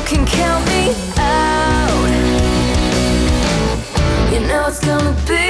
can count me out. You know it's gonna be